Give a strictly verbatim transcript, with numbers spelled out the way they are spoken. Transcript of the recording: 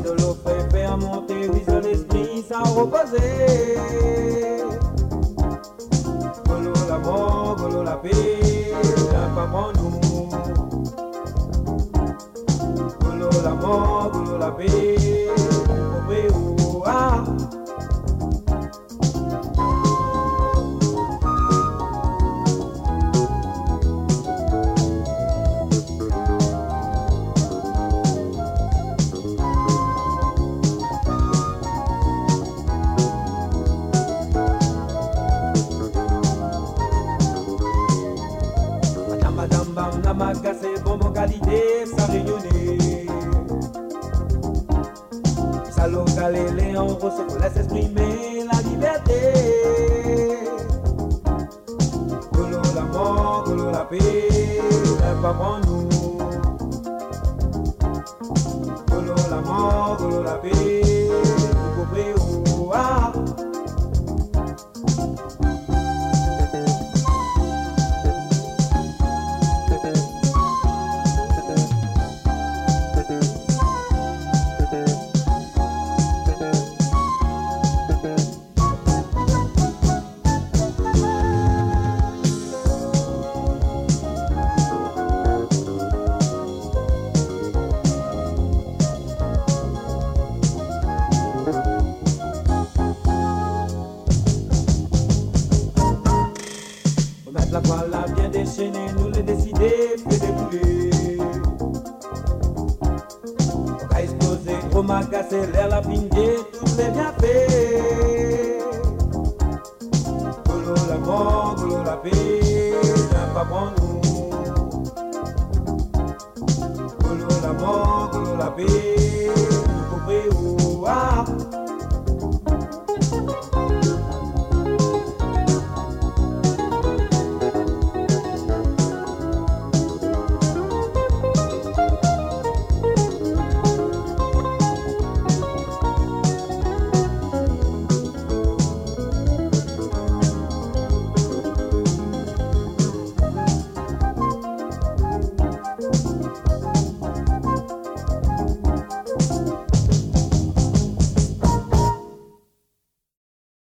de l'eau fait faire monter, oui, sur l'esprit sans reposer. Golo la mort, golo la paix, n'a pas pour nous. Golo la mort, golo la paix, oh, ah. C'est bon, bon qualité, ça réunit. Ça locale, les en gros, c'est pour laisser exprimer la liberté. Golo la mort, golo la paix, n'est pas pour nous. Golo la mort, golo la paix, vous pouvez ou ah. La voilà bien déchaînée, nous les décider, fait débouler. On a explosé, trop mal cassé, l'air la pingé, tous les bienfaits. Golo la mort, golo la paix, n'a pas pour nous. Golo la mort, golo la paix.